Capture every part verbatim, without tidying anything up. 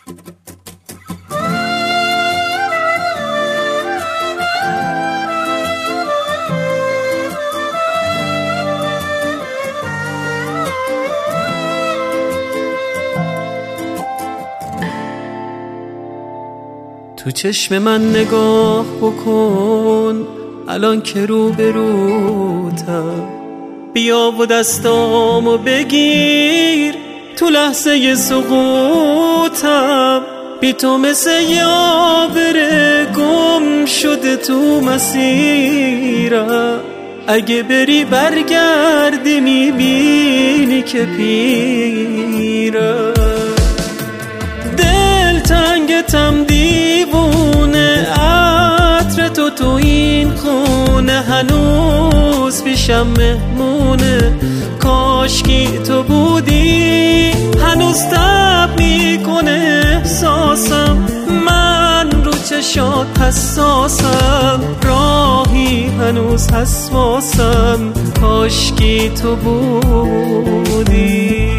تو چشم من نگاه بکن الان که رو به روتم، بیا و دستامو بگیر تو لحظه سقوطم. بی تو مثل یاوره گم شده تو مسیرم، اگه بری برگردی میبینی که پیرم. دل تنگتم دیوونه، عطر تو تو این خونه هنوز پیشم مهمونه. کاشکی تو بودی هنوز تب میکنه احساسم، من رو چشات حساسم، راهی هنوز حساسم. کاشکی تو بودی.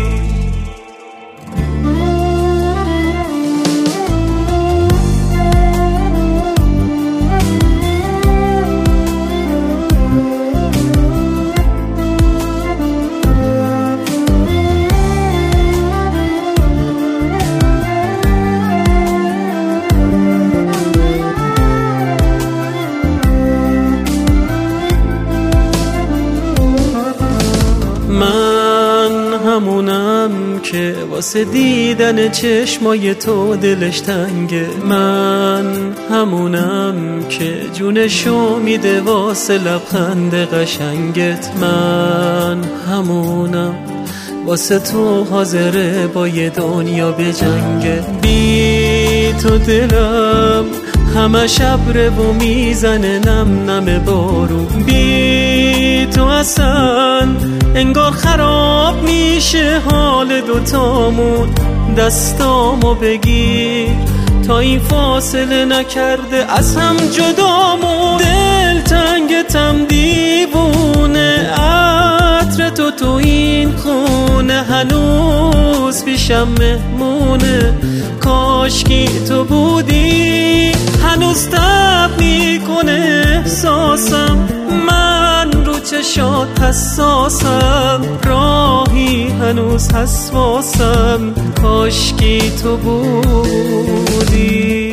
من همونم که واسه دیدن چشمای تو دلش تنگه، من همونم که جونشو میده واسه لبخند قشنگت، من همونم واسه تو حاضره با یه دنیا بجنگه. بی تو دلم همه شب رو میزنه نم نم بارون، بی تو اصلا انگار خراب میشه حال دوتامون. دستامو بگیر تا این فاصله نکرده از هم جدامون. دل تنگتم دیوونه، عطر تو تو این خونه هنوز پیشم مهمونه. کاشکی تو بودی هنوز تب میکنه احساسم، من رو چشات حساسم، راهی هنوز حساسم. کاشکی تو بودی.